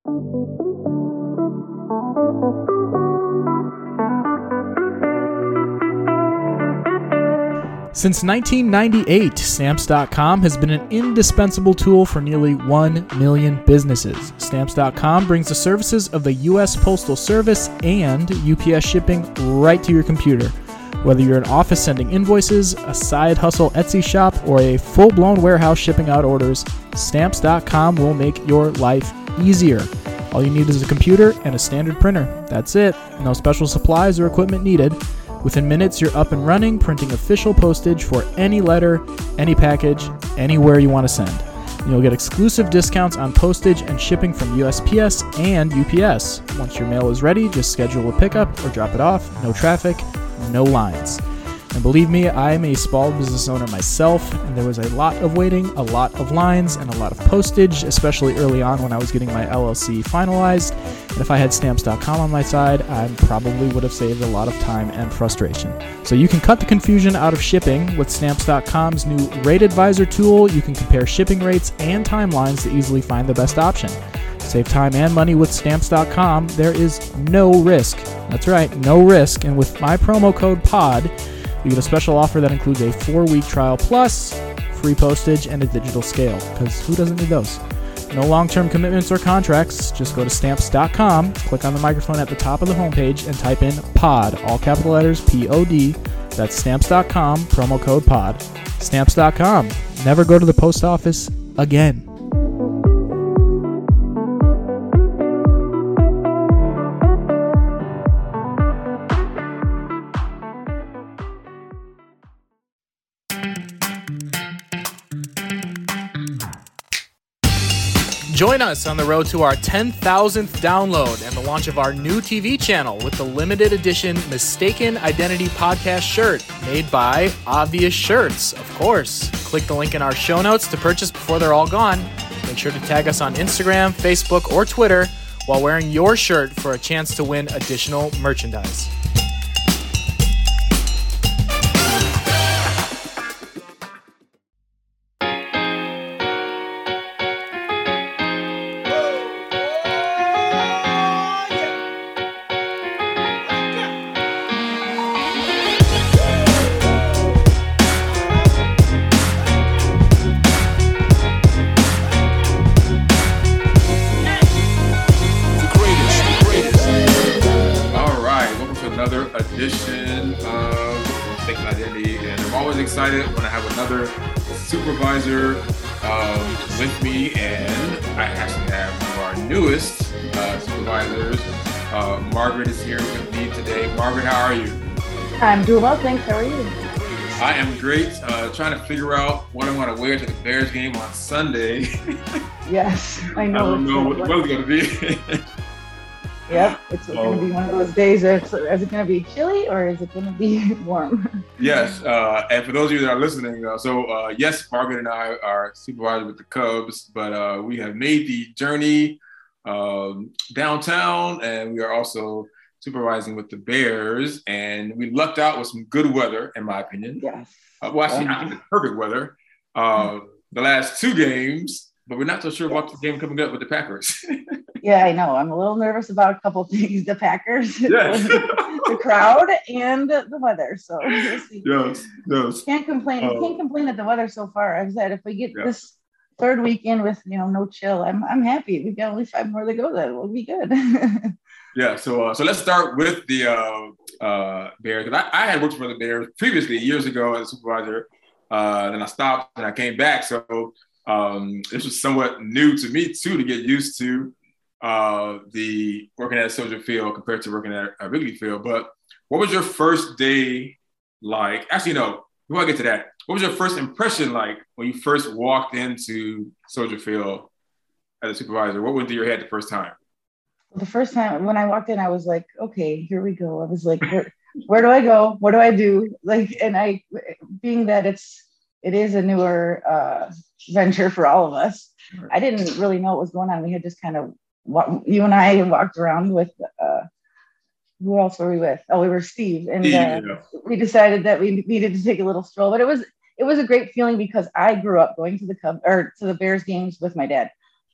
Since 1998, Stamps.com has been an indispensable tool for nearly 1 million businesses. Stamps.com brings the services of the U.S. Postal Service and UPS shipping right to your computer. Whether you're an office sending invoices, a side hustle Etsy shop, or a full-blown warehouse shipping out orders, Stamps.com will make your life easier. All you need is a computer and a standard printer. That's it. No special supplies or equipment needed. Within minutes, you're up and running, printing official postage for any letter, any package, anywhere you want to send. And you'll get exclusive discounts on postage and shipping from USPS and UPS. Once your mail is ready, just schedule a pickup or drop it off. No traffic, no lines. And believe me, I'm a small business owner myself, and there was a lot of waiting, a lot of lines, and a lot of postage, especially early on when I was getting my LLC finalized. And if I had Stamps.com on my side, I probably would have saved a lot of time and frustration. So you can cut the confusion out of shipping with Stamps.com's new Rate Advisor tool. You can compare shipping rates and timelines to easily find the best option. Save time and money with Stamps.com. There is no risk. That's right, no risk. And with my promo code POD, you get a special offer that includes a 4-week trial plus free postage and a digital scale, because who doesn't need those? No long-term commitments or contracts. Just go to Stamps.com, click on the microphone at the top of the homepage, and type in POD, all capital letters, P-O-D. That's Stamps.com, promo code POD. Stamps.com. Never go to the post office again. Join us on the road to our 10,000th download and the launch of our new TV channel with the limited edition Mistaken Identity podcast shirt made by Obvious Shirts, of course. Click the link in our show notes to purchase before they're all gone. Make sure to tag us on Instagram, Facebook, or Twitter while wearing your shirt for a chance to win additional merchandise. Edition of Mistaken Identity, and I'm always excited when I have another supervisor with me, and I actually have one of our newest supervisors. Margaret is here with me today. Margaret, how are you? I'm doing well, thanks. How are you? I am great. Trying to figure out what I'm going to wear to the Bears game on Sunday. Yes, I know. I don't know what the weather's going to be. Yep, it's going to be one of those days. Is it going to be chilly or is it going to be warm? Yes, and for those of you that are listening, yes, Margaret and I are supervisors with the Cubs, but we have made the journey downtown, and we are also supervising with the Bears, and we lucked out with some good weather, in my opinion. Yes. Well, actually, I think it's perfect weather. The last 2 games, but we're not so sure about the game coming up with the Packers. Yeah, I know. I'm a little nervous about a couple of things. The Packers, yes. the crowd, and the weather. So we'll see. Yes. Can't complain. Can't complain at the weather so far. I've said if we get this third weekend with no chill, I'm happy. We've got only 5 more to go. That will be good. Yeah. So let's start with the Bears. I had worked for the Bears previously years ago as a supervisor. Then I stopped and I came back. So this was somewhat new to me too, to get used to the working at Soldier Field compared to working at Wrigley Field. But what was your first day like? Actually, no, before I get to that, what was your first impression like when you first walked into Soldier Field as a supervisor? What went through your head the first time? The first time when I walked in, I was like, okay, here we go. I was like, where do I go? What do I do? Like, and being that it is a newer venture for all of us, I didn't really know what was going on. We had just kind of, you and I walked around with, who else were we with? Oh, we were Steve. And we decided that we needed to take a little stroll, but it was a great feeling because I grew up going to the Bears games with my dad.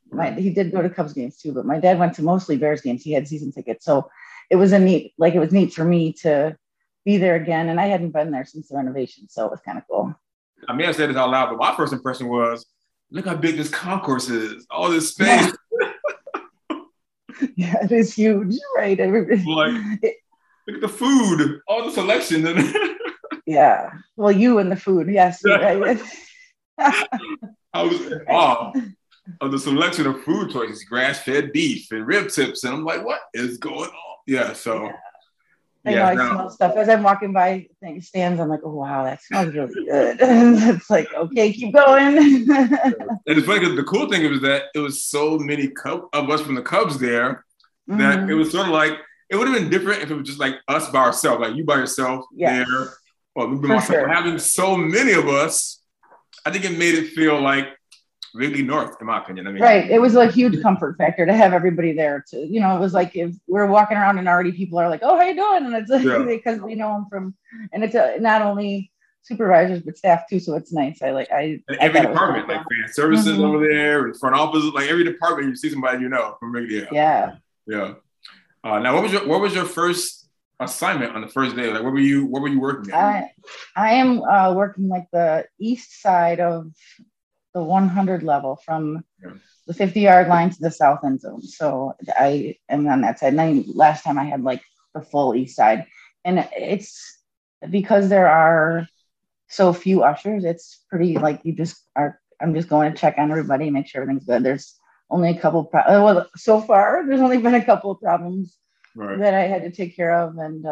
He did go to Cubs games too, but my dad went to mostly Bears games. He had season tickets, so it was it was neat for me to be there again. And I hadn't been there since the renovation, so it was kind of cool. I may have said this out loud, but my first impression was, look how big this concourse is. All this space. Yeah, it is huge, right? Like, look at the food, all the selection. Yeah. Well, you and the food, yes. Right. I was in awe of the selection of food choices, grass-fed beef and rib tips. And I'm like, what is going on? Yeah, so. Yeah. I smell stuff. As I'm walking by stands, I'm like, oh, wow, that smells really good. It's like, okay, keep going. And it's funny because the cool thing was that it was so many of us from the Cubs there that it was sort of like, it would have been different if it was just like us by ourselves, like you by yourself there, or me by myself. Sure. Having so many of us, I think it made it feel like Wrigley North, in my opinion. I mean, right. It was a huge comfort factor to have everybody there. It was like if we're walking around and already people are like, "Oh, how you doing?" And it's because we know them from, and it's not only supervisors but staff too. So it's nice. Every department, like fan services over there, and front office, like every department, you see somebody from Wrigley. Yeah. Now, what was your first assignment on the first day? Like, what were you working at? I am working like the east side of the 100 level from the 50-yard line to the south end zone. So I am on that side. And last time I had like the full east side. And it's because there are so few ushers, it's pretty like I'm just going to check on everybody, make sure everything's good. There's only a couple, so far, there's only been a couple of problems that I had to take care of. And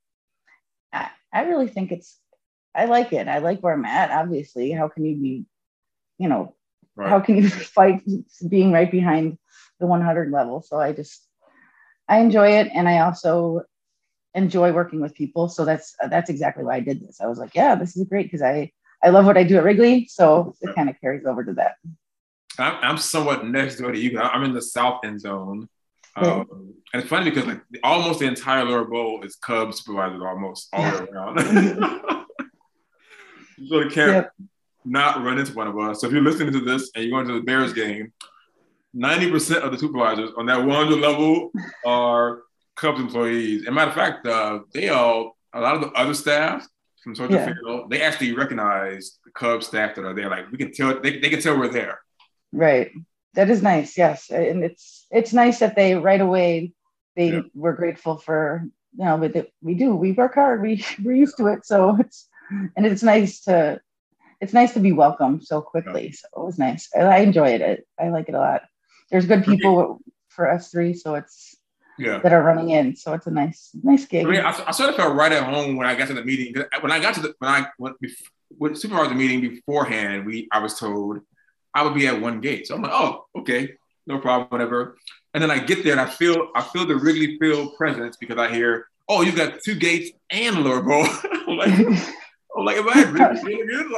I really think I like it. I like where I'm at, obviously. How can you be, how can you fight being right behind the 100 level? So I enjoy it. And I also enjoy working with people. So that's exactly why I did this. I was like, yeah, this is great because I love what I do at Wrigley. So it kind of carries over to that. I'm somewhat next door to you. I'm in the south end zone. And it's funny because like almost the entire lower bowl is Cubs supervisors almost all the way around. You sort of can't not run into one of us. So if you're listening to this and you're going to the Bears game, 90% of the supervisors on that 100 level are Cubs employees. And matter of fact, a lot of the other staff from Soldier Field, they actually recognize the Cubs staff that are there. Like we can tell, they can tell we're there. Right. That is nice. Yes. And it's nice that they right away, were grateful for, but we work hard. We're used to it. So it's nice to be welcomed so quickly. So it was nice. I enjoy it. I like it a lot. There's good people for us three. So it's that are running in. So it's a nice gig. I sort of felt right at home when I got to the meeting. When I went with supervisor meeting beforehand, I was told I would be at one gate. So I'm like, oh, okay, no problem, whatever. And then I get there and I feel the Wrigley Field presence because I hear, oh, you've got two gates and a lower bowl. I'm like, am I really good?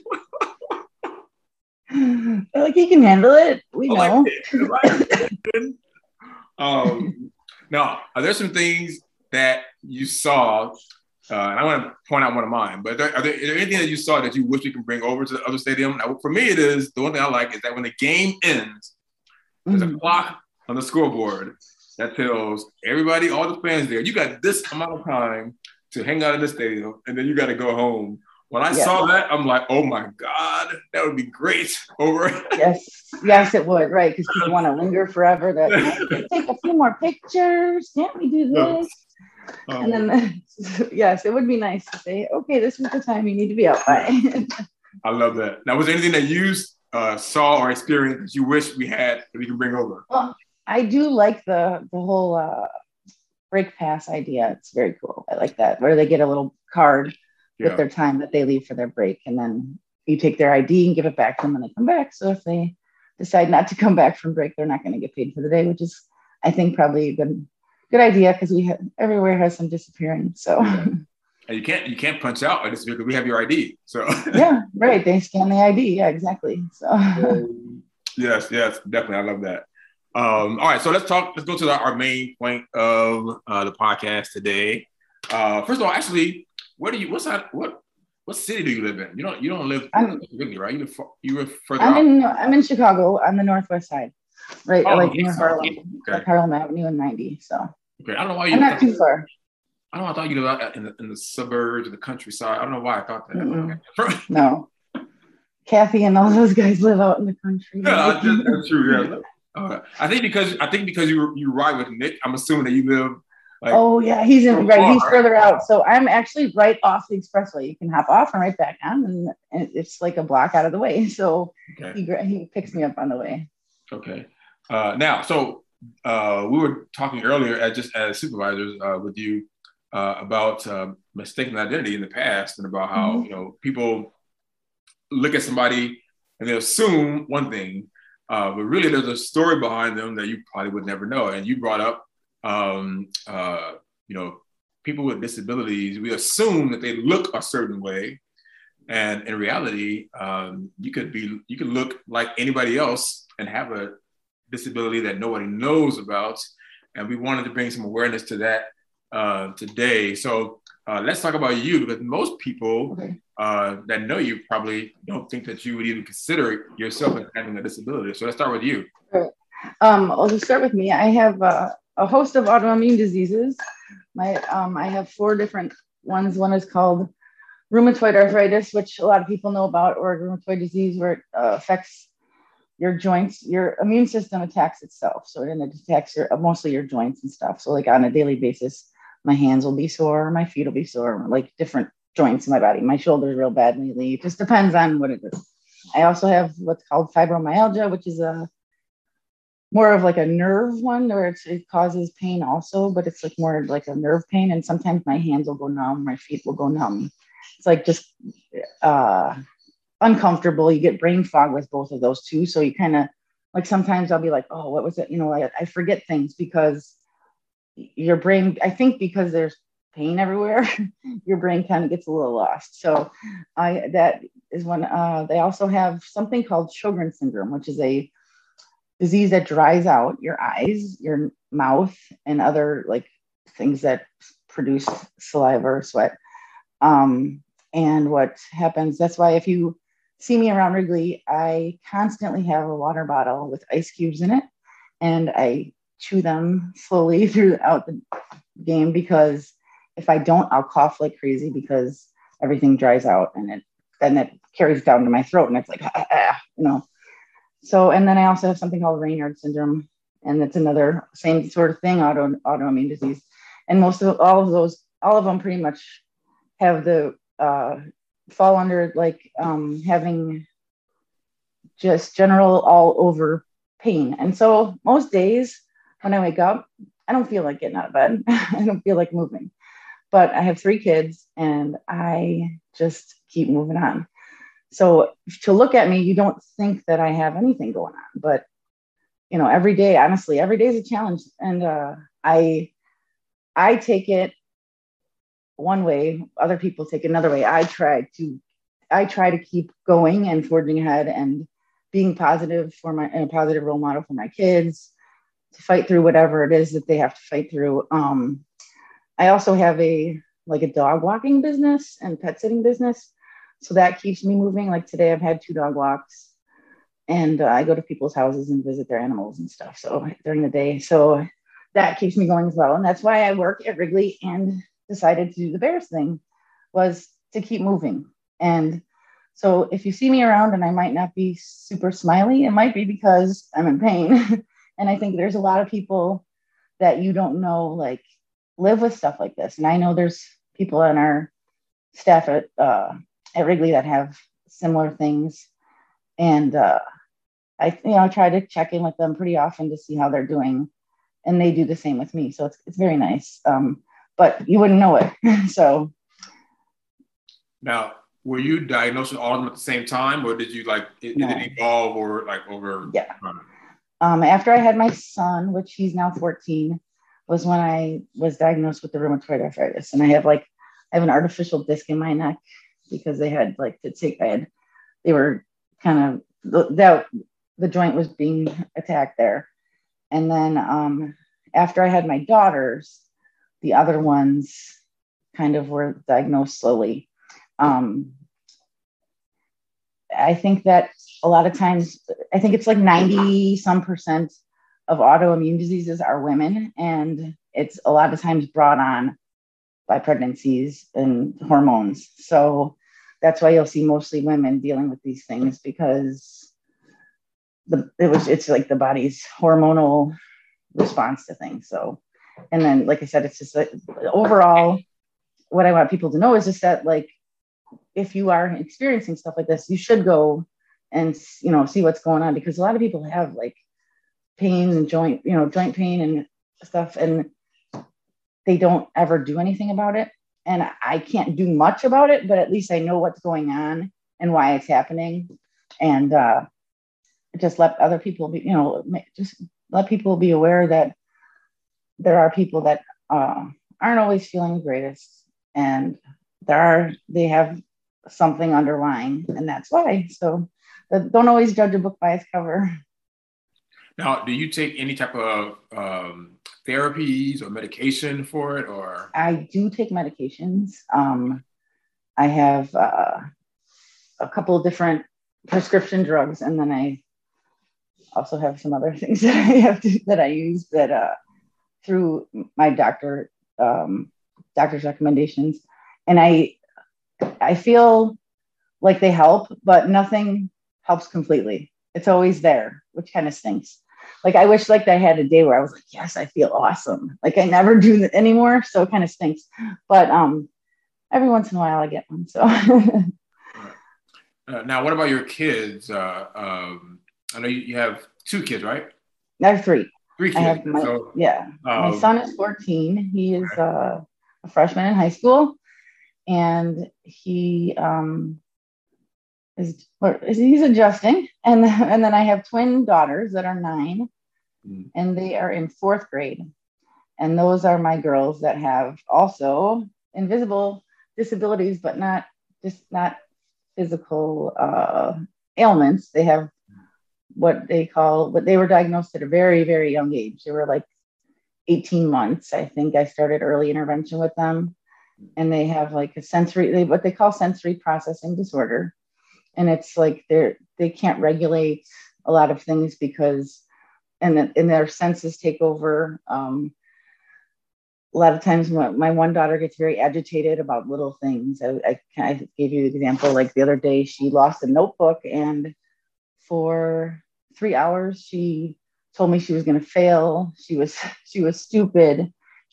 Like he can handle it. We know. Now, are there some things that you saw? And I want to point out one of mine, but are there anything that you saw that you wish we can bring over to the other stadium? Now, for me, it is the one thing I like is that when the game ends, there's a clock on the scoreboard that tells everybody, all the fans there, you got this amount of time to hang out in the stadium, and then you got to go home. When I saw that, I'm like, oh my God, that would be great over. Yes, it would, right? Because people want to linger forever. Take a few more pictures. Can't we do this? And then, yes, it would be nice to say, okay, this is the time you need to be out by. I love that. Now, was there anything that you saw or experienced that you wish we had that we can bring over? Well, I do like the whole break pass idea. It's very cool. I like that, where they get a little card with their time that they leave for their break. And then you take their ID and give it back to them when they come back. So if they decide not to come back from break, they're not going to get paid for the day, which is, I think, probably a good idea because everywhere has some disappearing. So and you can't punch out or disappear because we have your ID. So yeah, right. They scan the ID. Yeah, exactly. So yes, definitely. I love that. All right, so let's go to our main point of the podcast today. First of all, actually, what city do you live in? You don't live in Wrigley, right? You live further out. I'm in Chicago on the northwest side. right? Oh, Like okay. near Harlem, Okay. like Harlem Avenue and 90. So Okay. I don't know why I'm not too far. I don't know. I thought you lived out in the suburbs or the countryside. I don't know why I thought that. Okay. No, Kathy and all those guys live out in the country. Yeah, that's true. Yeah. I think because you ride with Nick, I'm assuming that you live like. Oh yeah, he's further out. So I'm actually right off the expressway. You can hop off and right back on, and it's like a block out of the way. So he picks me up on the way. Okay. Now, so we were talking earlier as supervisors with you about mistaken identity in the past and about how people look at somebody and they assume one thing, but really there's a story behind them that you probably would never know. And you brought up, people with disabilities. We assume that they look a certain way, and in reality, you could look like anybody else and have a disability that nobody knows about. And we wanted to bring some awareness to that today. So let's talk about you, because most people that know you probably don't think that you would even consider yourself as having a disability. So let's start with you. I'll just start with me. I have a host of autoimmune diseases. I have 4 different ones. One is called rheumatoid arthritis, which a lot of people know about, or rheumatoid disease, where it affects your joints. Your immune system attacks itself. So it attacks mostly your joints and stuff. So like on a daily basis, my hands will be sore, my feet will be sore, like different joints in my body. My shoulder's real bad lately. It just depends on what it is. I also have what's called fibromyalgia, which is more of like a nerve one, where it causes pain also, but it's like more like a nerve pain. And sometimes my hands will go numb, my feet will go numb. It's like just uncomfortable. You get brain fog with both of those too. So you kind of like, sometimes I'll be like, oh, what was it? I forget things because your brain, I think because there's pain everywhere, your brain kind of gets a little lost. So that is when they also have something called Sjogren's syndrome, which is a disease that dries out your eyes, your mouth, and other like things that produce saliva or sweat. And what happens, that's why if you see me around Wrigley, I constantly have a water bottle with ice cubes in it, and I chew them slowly throughout the game, because if I don't, I'll cough like crazy because everything dries out, and it carries down to my throat, and it's like, So, and then I also have something called Raynaud syndrome, and it's another same sort of thing, autoimmune disease. And all of them pretty much have fall under like having just general all over pain. And so most days when I wake up, I don't feel like getting out of bed. I don't feel like moving, but I have 3 kids and I just keep moving on. So to look at me, you don't think that I have anything going on, but every day, honestly, every day is a challenge. And I take it one way, other people take another way. I try to keep going and forging ahead and being positive and a positive role model for my kids to fight through whatever it is that they have to fight through. I also have a dog walking business and pet sitting business. So that keeps me moving. Like today I've had 2 dog walks, and I go to people's houses and visit their animals and stuff. So during the day, so that keeps me going as well. And that's why I work at Wrigley and decided to do the Bears thing, was to keep moving. And so if you see me around and I might not be super smiley, it might be because I'm in pain. And I think there's a lot of people that you don't know, like, live with stuff like this. And I know there's people on our staff at Wrigley that have similar things. And I try to check in with them pretty often to see how they're doing. And they do the same with me. So it's very nice. But you wouldn't know it. So. Now, were you diagnosed with all of them at the same time, or did you did it evolve or over? Yeah. After I had my son, which he's now 14, was when I was diagnosed with the rheumatoid arthritis. And I have an artificial disc in my neck because they had they were kind of, the joint was being attacked there. And then after I had my daughters, the other ones kind of were diagnosed slowly. I think that a lot of times, I think it's like 90 some percent of autoimmune diseases are women, and it's a lot of times brought on by pregnancies and hormones. So that's why you'll see mostly women dealing with these things, because it's like the body's hormonal response to things. So, and then, like I said, it's just like, overall, what I want people to know is just that, like, if you are experiencing stuff like this, you should go and, see what's going on, because a lot of people have like pain and joint pain and stuff, and they don't ever do anything about it. And I can't do much about it, but at least I know what's going on and why it's happening. And just let other people be, just let people be aware that there are people that aren't always feeling the greatest, and they have something underlying, and that's why. So don't always judge a book by its cover. Now, do you take any type of therapies or medication for it, or? I do take medications. I have a couple of different prescription drugs, and then I also have some other things that I use that through my doctor's recommendations, and I feel like they help, but nothing helps completely. It's always there, which kind of stinks. Like, I wish like I had a day where I was like, yes, I feel awesome. Like, I never do that anymore. So it kind of stinks. But every once in a while I get one. So now, what about your kids? I know you have 2 kids, right? I have 3. 3 kids. I have my son is 14. He is a freshman in high school, and he he's adjusting. And then I have twin daughters that are 9, and they are in 4th grade. And those are my girls that have also invisible disabilities, but not physical ailments. They have what they were diagnosed at a very, very young age. They were like 18 months. I think I started early intervention with them, and they have like what they call sensory processing disorder. And it's like they can't regulate a lot of things because, and their senses take over. A lot of times my one daughter gets very agitated about little things. I gave you an example. Like the other day, she lost a notebook, and for 3 hours, she told me she was going to fail. She was stupid.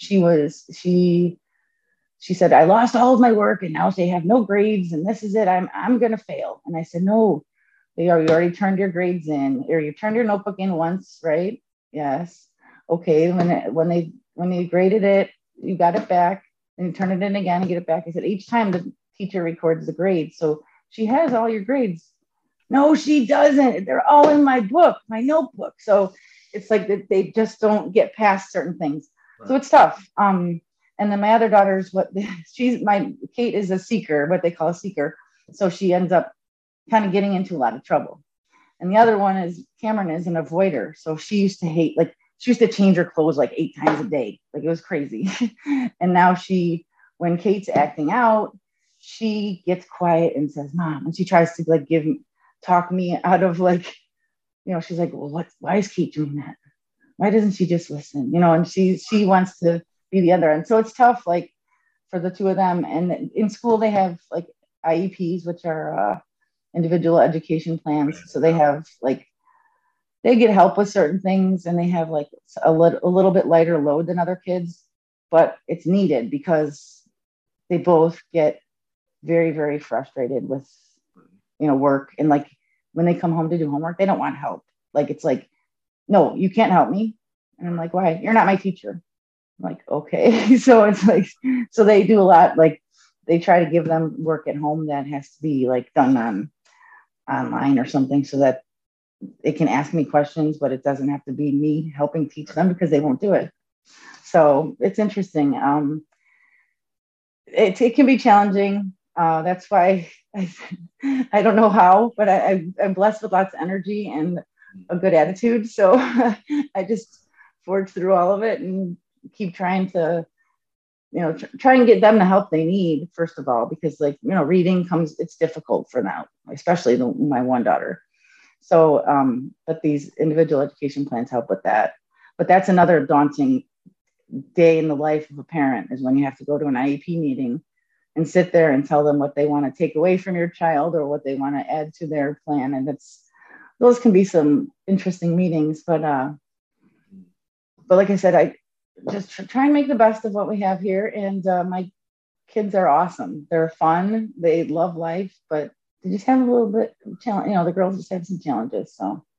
She said, I lost all of my work and now they have no grades and this is it. I'm going to fail. And I said, no, you already turned your grades in, or you turned your notebook in once, right? Yes. Okay. When they graded it, you got it back, and you turn it in again and get it back. I said, each time the teacher records the grades. So she has all your grades. No, she doesn't. They're all in my book, my notebook. So it's like that they just don't get past certain things. Right. So it's tough. And then my other daughter's Kate is a seeker, what they call a seeker. So she ends up kind of getting into a lot of trouble. And the other one is Cameron is an avoider. So she used to change her clothes like 8 times a day. Like, it was crazy. And now when Kate's acting out, she gets quiet and says, Mom, and she tries to like talk me out of like, she's like, well, why is Kate doing that? Why doesn't she just listen? And she wants to be the other end. So it's tough, like, for the 2 of them. And in school, they have like IEPs, which are individual education plans. So they have like, they get help with certain things, and they have like a little bit lighter load than other kids, but it's needed because they both get very, very frustrated with, work. And like, when they come home to do homework, they don't want help. Like, it's like, no, you can't help me. And I'm like, why? You're not my teacher. I'm like, okay. So it's like, so they do a lot. Like, they try to give them work at home that has to be like done online or something, so that they can ask me questions, but it doesn't have to be me helping teach them, because they won't do it. So it's interesting. It can be challenging. That's why I don't know how, but I'm blessed with lots of energy and a good attitude. So I just forge through all of it and keep trying to try and get them the help they need, first of all, because reading it's difficult for now, especially my one daughter. So, but these individual education plans help with that. But that's another daunting day in the life of a parent, is when you have to go to an IEP meeting and sit there and tell them what they want to take away from your child or what they want to add to their plan. And those can be some interesting meetings, but like I said, I just try and make the best of what we have here. And my kids are awesome. They're fun. They love life, but they just have a little bit of challenge. The girls just have some challenges.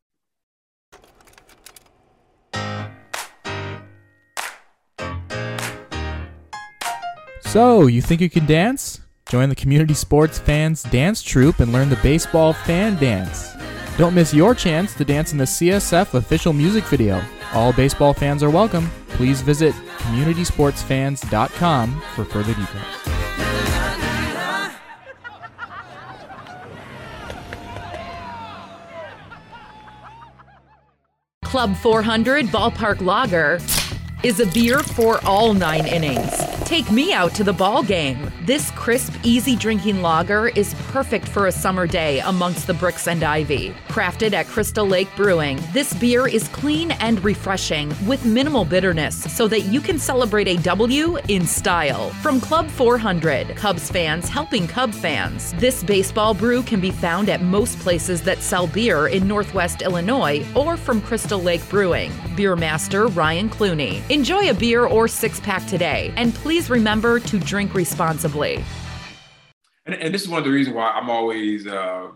So, you think you can dance? Join the Community Sports Fans Dance Troupe and learn the baseball fan dance. Don't miss your chance to dance in the CSF official music video. All baseball fans are welcome. Please visit communitysportsfans.com for further details. Club 400 Ballpark Lager is a beer for all 9 innings. Take me out to the ball game. This crisp, easy drinking lager is perfect for a summer day amongst the bricks and ivy. Crafted at Crystal Lake Brewing, this beer is clean and refreshing with minimal bitterness so that you can celebrate a W in style. From Club 400, Cubs fans helping Cub fans. This baseball brew can be found at most places that sell beer in Northwest Illinois or from Crystal Lake Brewing. Beer master Ryan Clooney. Enjoy a beer or 6-pack today, and please remember to drink responsibly. And this is one of the reasons why I'm always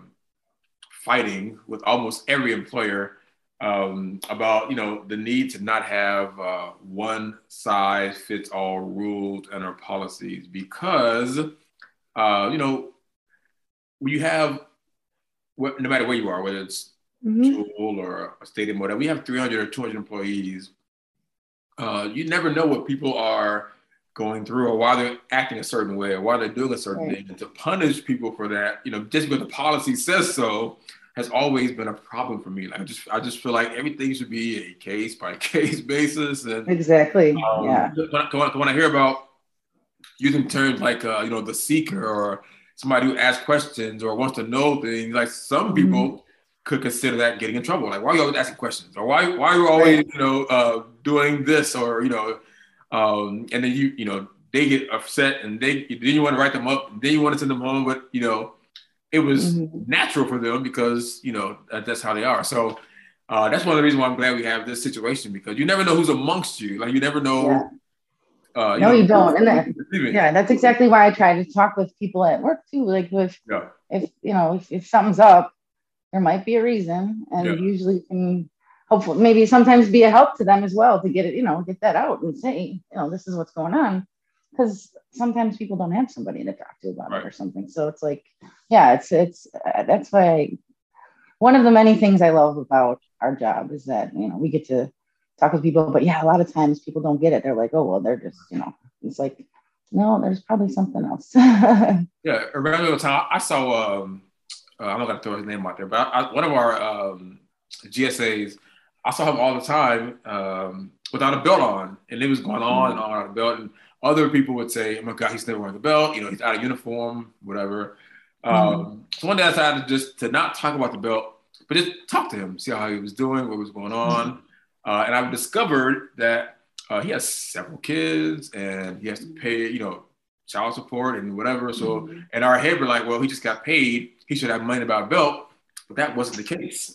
fighting with almost every employer about the need to not have one size fits all rules and our policies, because when you have, no matter where you are, whether it's school or a stadium, whatever, we have 300 or 200 employees. You never know what people are going through or why they're acting a certain way or why they're doing a certain thing. And to punish people for that, just because the policy says so, has always been a problem for me. Like I just feel like everything should be a case by case basis. And exactly. When I hear about using terms like the seeker or somebody who asks questions or wants to know things, like some people could consider that getting in trouble. Like, why are you always asking questions? Or why are you always, doing this? Or, and then they get upset and then you want to write them up and then you want to send them home. But, it was natural for them because, that's how they are. So that's one of the reasons why I'm glad we have this situation, because you never know who's amongst you. Like, you never know. Yeah. No, you don't. And that's exactly why I try to talk with people at work too. Like if something's up, there might be a reason, and usually can hopefully maybe sometimes be a help to them as well to get it, get that out and say, this is what's going on, because sometimes people don't have somebody to talk to about it or something. So it's like, it's that's why one of the many things I love about our job is that we get to talk with people, but a lot of times people don't get it. They're like, oh well, they're just it's like, no, there's probably something else. Around the time I saw I'm not gonna throw his name out there, but one of our GSAs, I saw him all the time without a belt on, and it was going on and on without a belt. And other people would say, "Oh my God, he's never wearing the belt. He's out of uniform, whatever." So one day I decided just to not talk about the belt, but just talk to him, see how he was doing, what was going on, and I discovered that he has several kids and he has to pay, child support and whatever. So in our head, we're like, well, he just got paid. He should have money about a belt, but that wasn't the case.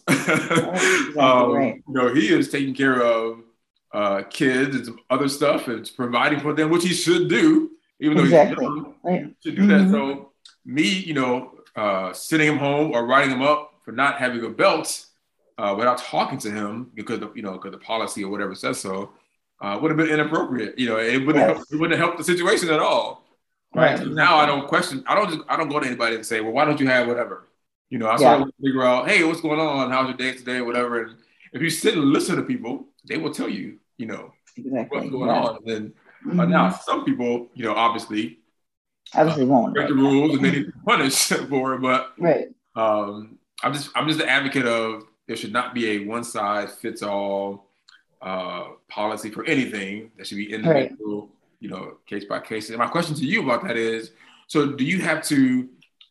He is taking care of kids and some other stuff and providing for them, which he should do, even though he's young, should do that. So me, sending him home or writing him up for not having a belt without talking to him because of, because the policy or whatever says so, would have been inappropriate. It wouldn't have helped the situation at all. Right. So now I don't question. I don't go to anybody and say, well, why don't you have whatever? I start to figure out, hey, what's going on? How's your day today? Whatever. And if you sit and listen to people, they will tell you, what's going on. And then now some people, obviously won't break the rules and they need to punish for it. But I'm just the advocate of there should not be a one size fits all policy for anything. There should be individual, case by case. And my question to you about that is, so do you have to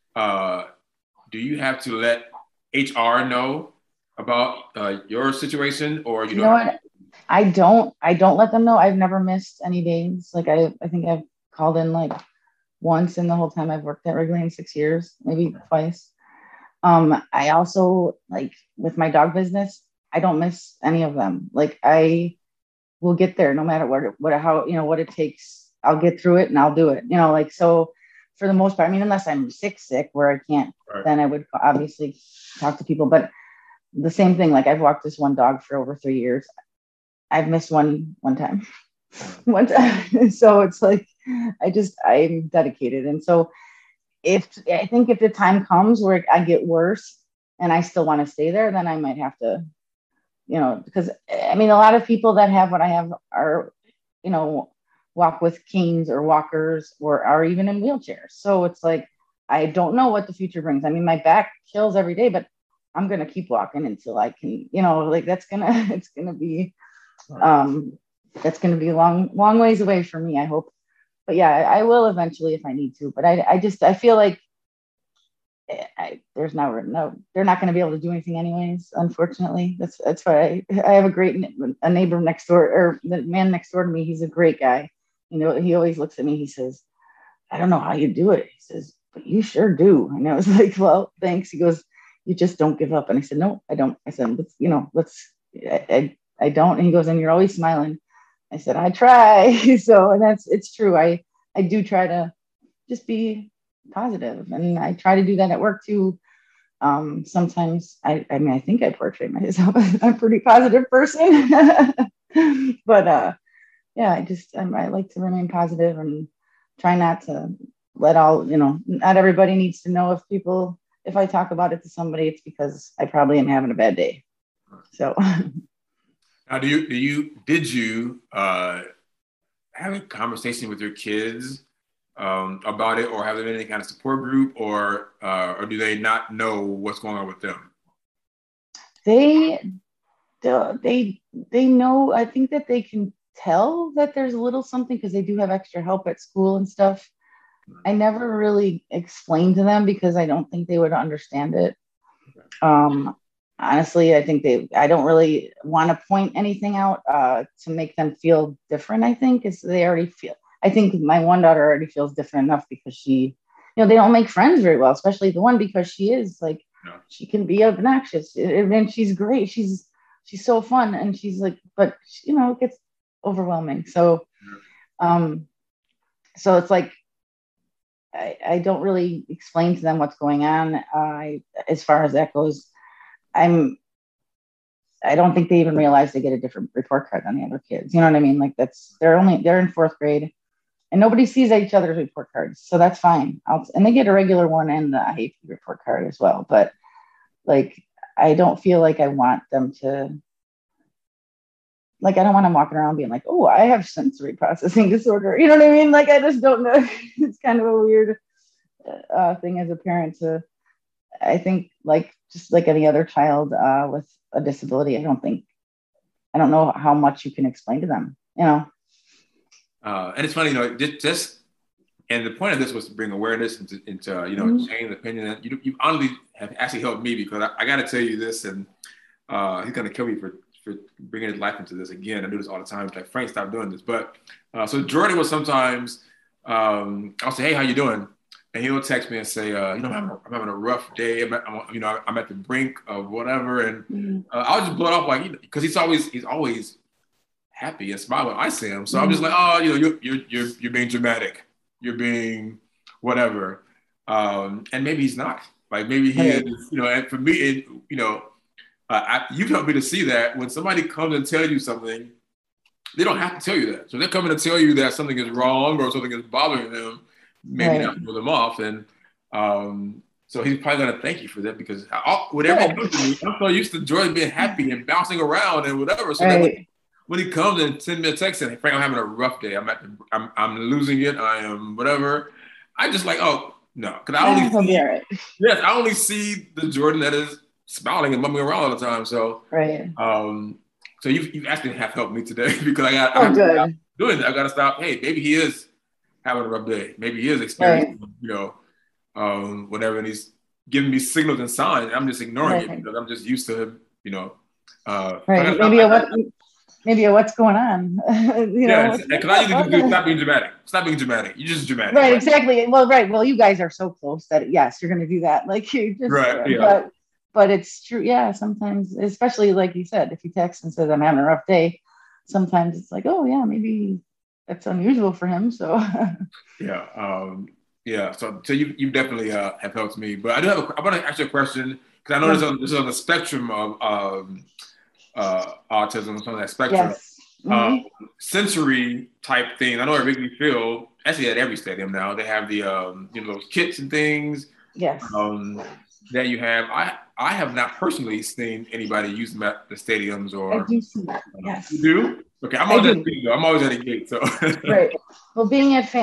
let HR know about your situation, or you know what? I don't let them know. I've never missed any days. Like I think I've called in like once in the whole time I've worked at Wrigley in 6 years, maybe twice. I also, like with my dog business, I don't miss any of them. Like I will get there no matter what it takes. I'll get through it and I'll do it. So for the most part, I mean, unless I'm sick where I can't, right, then I would obviously talk to people. But the same thing, like I've walked this one dog for over 3 years. I've missed one time. So it's like, I'm dedicated. And so if the time comes where I get worse and I still want to stay there, then I might have to, because I mean, a lot of people that have what I have are, walk with canes or walkers or are even in wheelchairs. So it's like, I don't know what the future brings. I mean, my back kills every day, but I'm going to keep walking until I can, that's going to be a long ways away for me, I hope. But yeah, I will eventually if I need to. But I feel like they're not going to be able to do anything anyways. Unfortunately, that's why I have a neighbor next door, or the man next door to me. He's a great guy. He always looks at me. He says, "I don't know how you do it." He says, "But you sure do." And I was like, "Well, thanks." He goes, "You just don't give up." And I said, "No, I don't." I said, I don't. And he goes, "And you're always smiling." I said, "I try." So, and it's true. I do try to just be positive, and I try to do that at work too. Sometimes I think I portray myself as a pretty positive person, but yeah, I like to remain positive and try not to let not everybody needs to know if I talk about it to somebody, it's because I probably am having a bad day. So. Now, did you have a conversation with your kids about it, or have there been any kind of support group, or do they not know what's going on with them? They know. I think that they can tell that there's a little something because they do have extra help at school and stuff. I never really explained to them because I don't think they would understand it. Honestly, I don't really want to point anything out to make them feel different. I think I think my one daughter already feels different enough because she, they don't make friends very well, especially the one, because she is like, she can be obnoxious and she's great. She's so fun. And she's like, but it gets overwhelming. So, so it's like, I don't really explain to them what's going on. As far as that goes, I don't think they even realize they get a different report card than the other kids. You know what I mean? Like they're in 4th grade and nobody sees each other's report cards. So that's fine. And they get a regular one and the IEP report card as well. But like, I don't feel like I want them to, like, I don't want them walking around being like, "Oh, I have sensory processing disorder." You know what I mean? Like, I just don't know. It's kind of a weird thing as a parent to, I think, like, just like any other child with a disability, I don't know how much you can explain to them, And it's funny, just, and the point of this was to bring awareness into Mm-hmm. change the opinion. You honestly have actually helped me, because I got to tell you this, and he's going to kill me for bringing his life into this again. I do this all the time. It's like, "Frank, stop doing this." But so Jordan will sometimes, I'll say, "Hey, how you doing?" And he'll text me and say, "I'm having a rough day. I'm at the brink of whatever." And I'll just blow it off, like, because he's always happy and smiling when I see him. So I'm just like, "Oh, you're being dramatic. You're being whatever." And maybe he's not. Like, maybe he is. And for me, you've helped me to see that when somebody comes and tells you something, they don't have to tell you that. So they're coming to tell you that something is wrong or something is bothering them. Maybe not throw them off. And so he's probably going to thank you for that, because whatever he does to me, I'm so used to Jordan being happy and bouncing around and whatever. So when he comes and sends me a text saying, "Frank, I'm having a rough day. I'm losing it. I am whatever." I just like, "Oh, no." Because I only see the Jordan that is smiling and bumming around all the time. So, so you've actually have helped me today, because I got doing that. I got to stop. Hey, maybe he is having a rough day. Maybe he is experiencing, whatever, and he's giving me signals and signs. I'm just ignoring it because I'm just used to him, Right. Maybe what's going on? Because I usually do stop being dramatic. Stop being dramatic. You're just dramatic. Right. Exactly. Well, right. Well, you guys are so close that yes, you're going to do that. Like you just. Right. Yeah. But it's true. Yeah. Sometimes, especially like you said, if he texts and says I'm having a rough day, sometimes it's like, oh yeah, maybe that's unusual for him. So. Yeah. So you definitely have helped me. But I want to ask you a question because I know this is on the spectrum of autism, some of that spectrum. Yes. Mm-hmm. Sensory type things. I know at Wrigley Field, actually at every stadium now, they have the those kits and things. Yes. That you have. I have not personally seen anybody use them at the stadiums or. I do see that. Yes. You do? Okay, I'm always at the gate. So. Right. Well, being at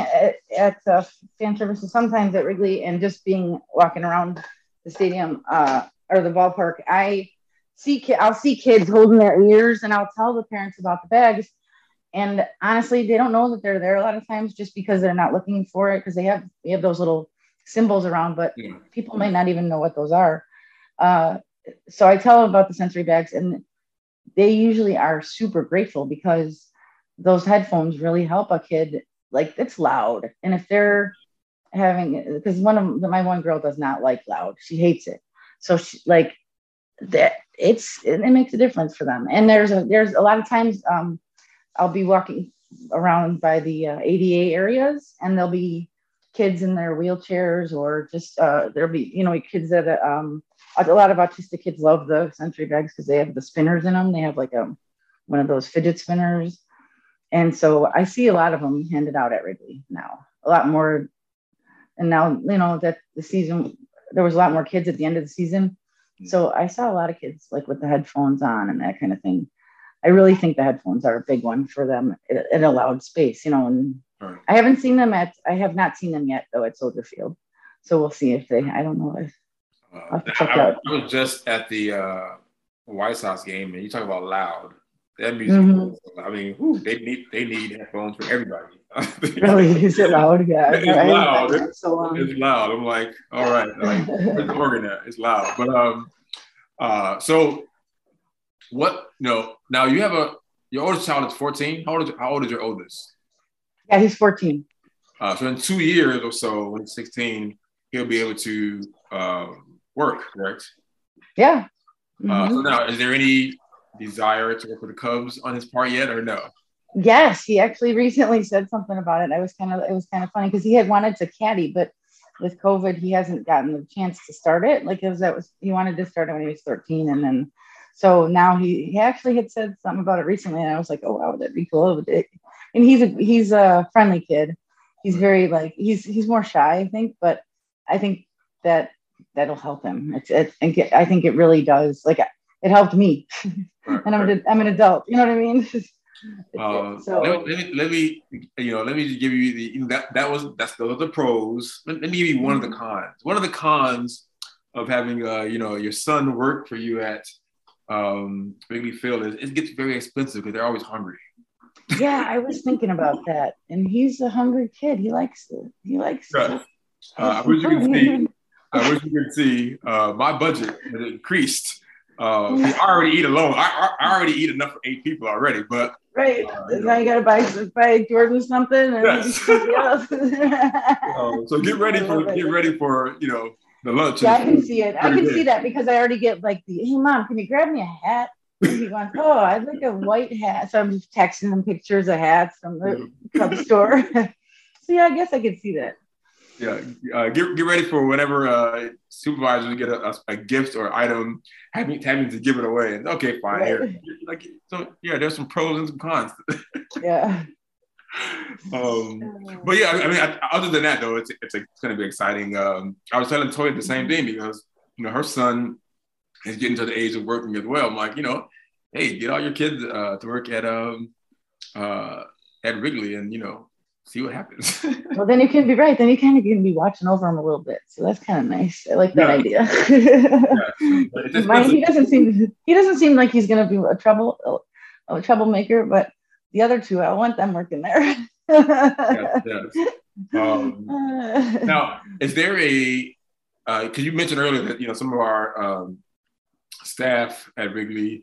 fan services sometimes at Wrigley and just walking around the stadium or the ballpark, I'll see kids holding their ears, and I'll tell the parents about the bags. And honestly, they don't know that they're there a lot of times just because they're not looking for it because we have those little symbols around, but people might not even know what those are. So I tell them about the sensory bags, and they usually are super grateful because those headphones really help a kid. Like, it's loud, and if they're because my one girl does not like loud, she hates it. So she like that. It makes a difference for them. And there's a lot of times I'll be walking around by the ADA areas, and there'll be kids in their wheelchairs, or just there'll be kids that a lot of autistic kids love the sensory bags because they have the spinners in them. They have like one of those fidget spinners, and so I see a lot of them handed out at Wrigley now, a lot more. And now that the season, there was a lot more kids at the end of the season, so I saw a lot of kids like with the headphones on and that kind of thing. I really think the headphones are a big one for them in a loud space, and right. I have not seen them yet though at Soldier Field. So we'll see if I don't know. I'll have to check out. I was just at the White Sox game, and you talk about loud. That music, I mean, they need headphones for everybody. Really? Is it loud? Yeah. It's loud. It's loud. I'm like, all right, like, it's organ there. It's loud. But so what? Now you have your oldest child is 14. How old is your oldest? Yeah, he's 14. So in 2 years or so, when he's 16, he'll be able to work, correct? Yeah. So now, is there any desire to work with the Cubs on his part yet, or no? Yes, he actually recently said something about it. It was kind of funny because he had wanted to caddy, but with COVID, he hasn't gotten the chance to start it. Like he wanted to start it when he was 13, and then so now he actually had said something about it recently, and I was like, oh wow, that'd be cool. And he's a friendly kid. He's very he's more shy, I think, but I think that'll help him. I think it really does. Like, it helped me, and I'm an adult. You know what I mean? So let me just give you that's the pros. Let me give you one of the cons. One of the cons of having your son work for you at Wrigley Field is it gets very expensive because they're always hungry. Yeah, I was thinking about that, and he's a hungry kid. He likes it. Right. I wish you could see my budget has increased. I already eat alone. I already eat enough for 8 people already, but right. Now you gotta buy Jordan something and maybe something else. So get ready for the lunch. Yeah, I can see it. I can see that because I already get like hey mom, can you grab me a hat? And he wants, oh, I'd like a white hat. So I'm just texting him pictures of hats from the Cub store. So yeah, I guess I could see that. Yeah, get ready for whenever supervisors get a gift or item, having to give it away. And okay, fine. Right. There's some pros and some cons. Yeah. But yeah, I mean, other than that though, it's going to be exciting. I was telling Toya the same thing because her son is getting to the age of working as well. I'm like, hey, get all your kids to work at Wrigley, and see what happens. Well, then you can be right. Then you kind of can be watching over him a little bit. So that's kind of nice. I like that idea. He doesn't seem like he's going to be a troublemaker, but the other two, I want them working there. Yes. Now, is there a, because you mentioned earlier that, some of our staff at Wrigley,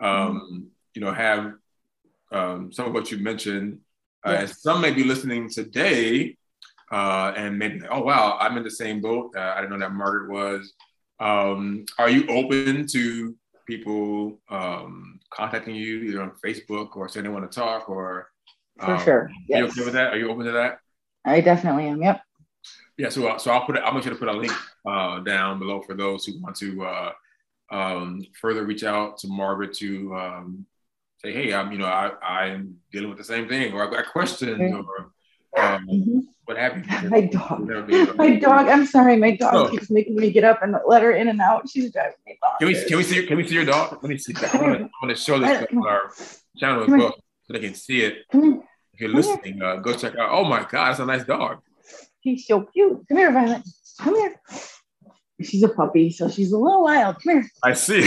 have some of what you mentioned. Yes. Some may be listening today and maybe, oh, wow, I'm in the same boat. I didn't know that Margaret was. Are you open to people contacting you either on Facebook or saying they want to talk or? For sure. Yes. Are you okay with that? Are you open to that? I definitely am. Yep. Yeah. So I'll make sure to put a link down below for those who want to further reach out to Margaret to say, hey, I'm dealing with the same thing, or I've got questions, or what have you. My dog. I'm sorry, my dog keeps making me get up and let her in and out. She's driving me bonkers. Can we see your dog? Let me see. I want to show this on our channel as well, so they can see it. If you're listening, go check out. Oh my God, that's a nice dog. She's so cute. Come here, Violet. Come here. She's a puppy, so she's a little wild. Come here. I see.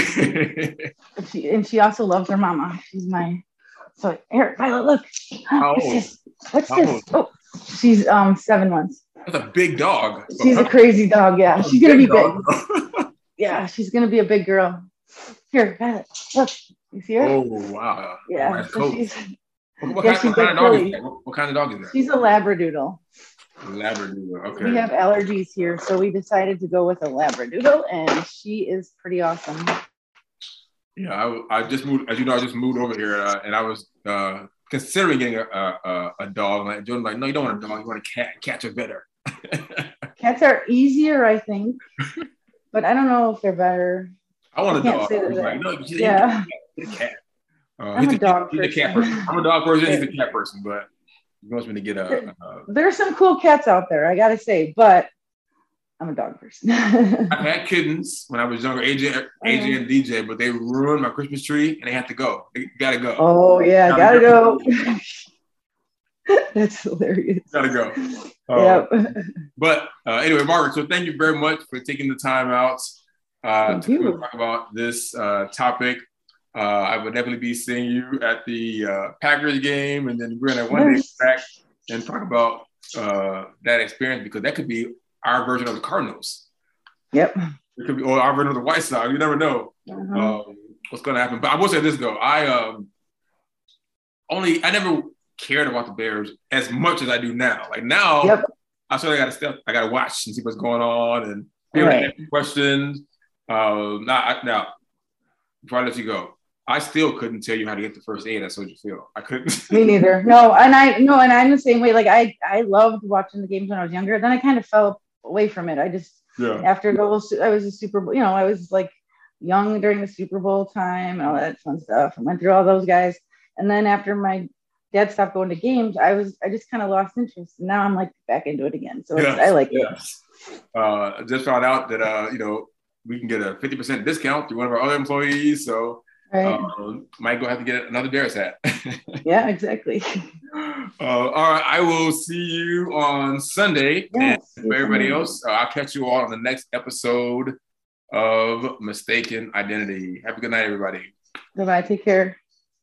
she also loves her mama. She's my. So here, Violet, look. How old? What's this? Oh, she's 7 months. That's a big dog. She's a crazy dog. Yeah, she's gonna be big. Yeah, she's gonna be a big girl. Here, Violet, look. You see her? Oh wow. Yeah. So she's, what kind of dog is that? What kind of dog is that? She's a Labradoodle. Labradoodle. Okay. We have allergies here, so we decided to go with a Labradoodle, and she is pretty awesome. Yeah, I just moved. As you know, I just moved over here, and I was considering getting a dog. Like Jordan's like, no, you don't want a dog. You want a cat. Cats are better. Cats are easier, I think, but I don't know if they're better. I want a dog. Like, no, yeah. Get a cat. I'm a dog person. He's a cat person. I'm a dog person. He's a cat person, but he wants me to get There's some cool cats out there, I gotta say, but I'm a dog person. I've had kittens when I was younger, AJ and DJ, but they ruined my Christmas tree and they had to go. They gotta go. Oh yeah, gotta go. That's hilarious. Gotta go. Yep. But anyway, Margaret, so thank you very much for taking the time out to talk about this topic. I would definitely be seeing you at the Packers game, and then we're gonna one day back and talk about that experience, because that could be our version of the Cardinals. Yep. It could be, or our version of the White Sox. You never know what's gonna happen. But I will say this though, I never cared about the Bears as much as I do now. Like now, I sort of I gotta watch and see what's going on, and people ask questions. Now, before I let you go, I still couldn't tell you how to get the first aid at Soldier Field. I couldn't. Me neither. No, and I'm the same way. Like I loved watching the games when I was younger. Then I kind of fell away from it. I just after those, I was a Super Bowl. I was like young during the Super Bowl time and all that fun stuff. I went through all those guys, and then after my dad stopped going to games, I just kind of lost interest. And now I'm like back into it again. So I like it. I just found out that we can get a 50% discount through one of our other employees. So might go have to get another Bears hat. Yeah, exactly. All right. I will see you on Sunday. Yes, and for everybody else, I'll catch you all on the next episode of Mistaken Identity. Have a good night, everybody. Goodbye. Take care.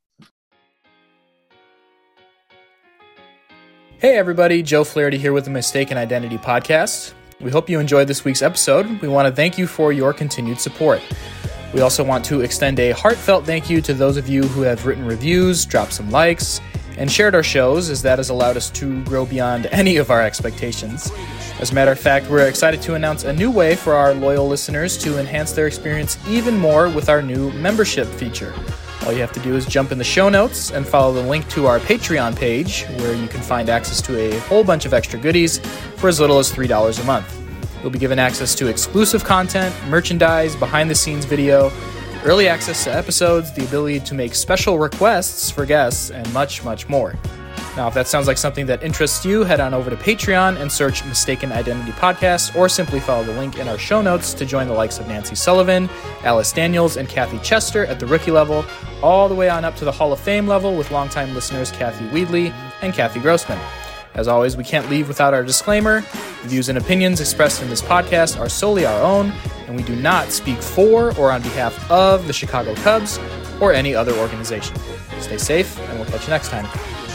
Hey, everybody. Joe Flaherty here with the Mistaken Identity podcast. We hope you enjoyed this week's episode. We want to thank you for your continued support. We also want to extend a heartfelt thank you to those of you who have written reviews, dropped some likes, and shared our shows, as that has allowed us to grow beyond any of our expectations. As a matter of fact, we're excited to announce a new way for our loyal listeners to enhance their experience even more with our new membership feature. All you have to do is jump in the show notes and follow the link to our Patreon page, where you can find access to a whole bunch of extra goodies for as little as $3 a month. You'll be given access to exclusive content, merchandise, behind-the-scenes video, early access to episodes, the ability to make special requests for guests, and much, much more. Now, if that sounds like something that interests you, head on over to Patreon and search Mistaken Identity Podcast, or simply follow the link in our show notes to join the likes of Nancy Sullivan, Alice Daniels, and Kathy Chester at the rookie level, all the way on up to the Hall of Fame level with longtime listeners Kathy Weedley and Kathy Grossman. As always, we can't leave without our disclaimer. The views and opinions expressed in this podcast are solely our own, and we do not speak for or on behalf of the Chicago Cubs or any other organization. Stay safe, and we'll catch you next time.